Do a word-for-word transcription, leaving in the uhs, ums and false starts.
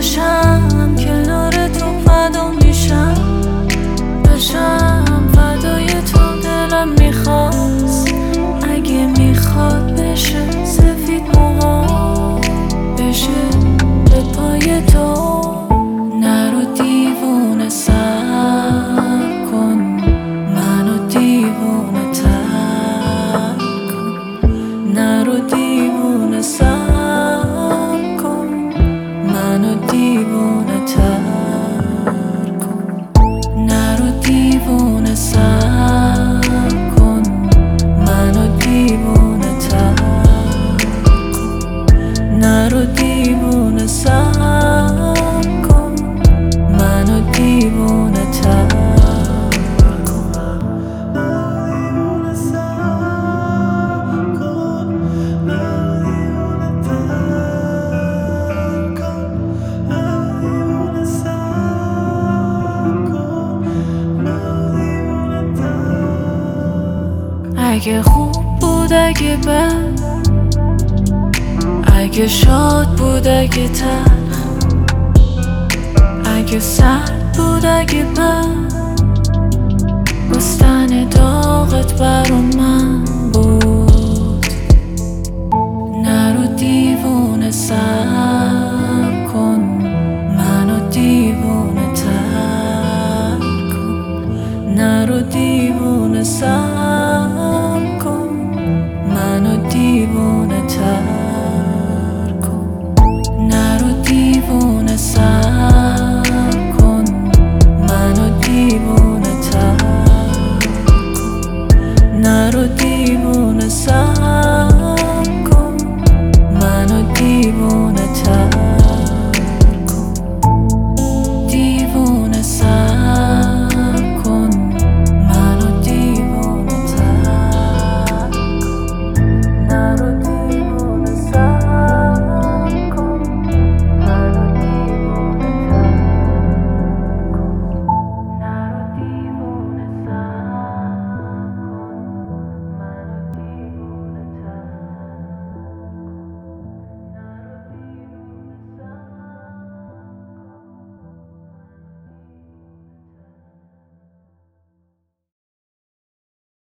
باشم کنار تو فدا میشم، بشم فدای تو. دلم میخواست اگه میخواد بشه سفید موها، بشه به پای تو. نرو دیوونه سر کن، منو دیوونه تر کن. نرو دیوونه سر کن، منو دیوونه تر کن. نرو دیوونه سر کن، منو دیوونه تر کن. نرو دیوونه سر کن، منو دیوونه تر کن. اگه خوب بود اگه بد، اگه شاد بود اگه تلخ، اگه سرد بود اگه بد، گستن داغت برا من